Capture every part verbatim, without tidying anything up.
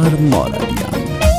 Star Moravian.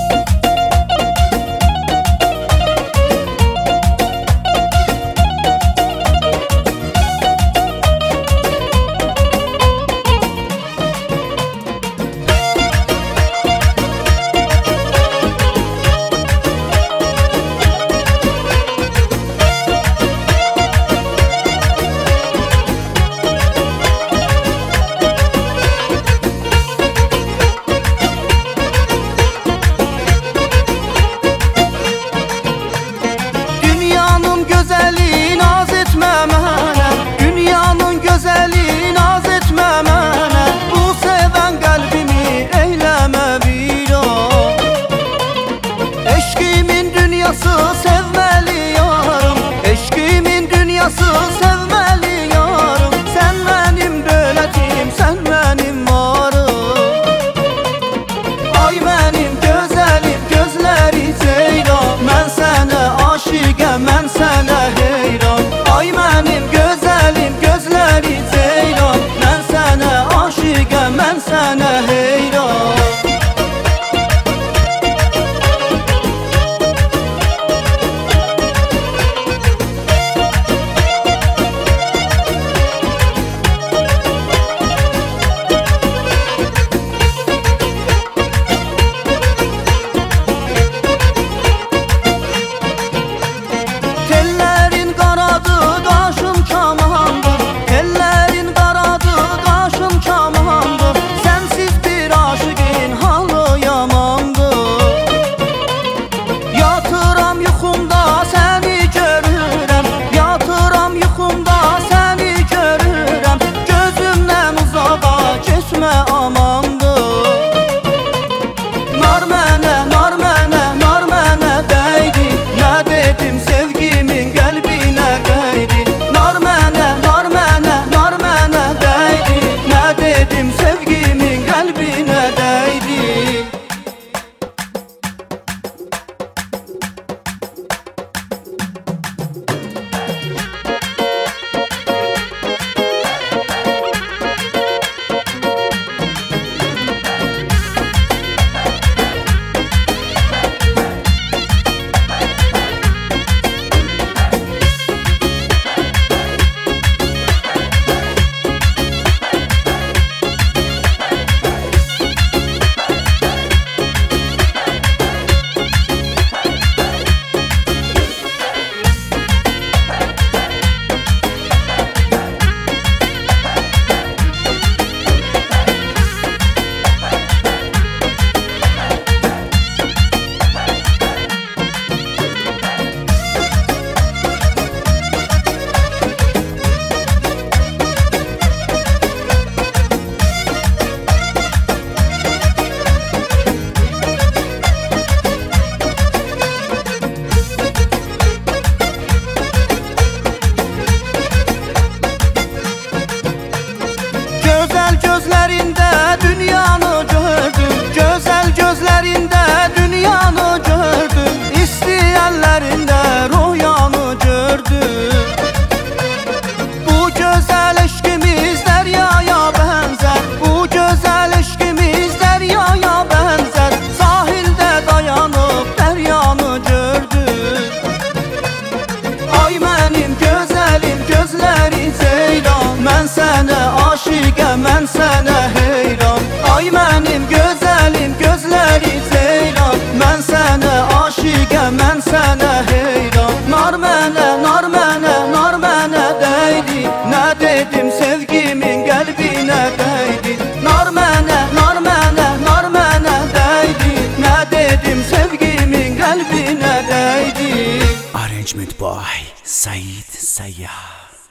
Sevmeli yarım, sen benim dövlətim, sen benim varım. Ay benim gözəlim, gözləri ceyran, mən sənə aşiqəm, mən sənə heyran. Ay benim gözəlim, gözləri ceyran, mən sənə aşiqəm, mən sənə heyran. Gözlerinde dünyanı gördüm, güzel gözlerinde dünyanı gördüm, isteyenlerinde rüyanı gördüm. Bu güzel eşkimiz deryaya benzer, bu güzel eşkimiz deryaya benzer, sahilde dayanıp deryanı gördüm. Ay benim güzelim, gözleri ceylan, mən sənə aşiqəm, mən sənə heyran. Ay benim gözəlim, gözləri ceylan, mən sənə aşiqəm, mən sənə heyran. Nar mənə, nar mənə, nar mənə dəydi, nə dedim sevgimin qəlbinə dəydi. Nar mənə, nar mənə, nar mənə dəydi, nə dedim sevgimin qəlbinə dəydi. Arrangement by Said Sayyar.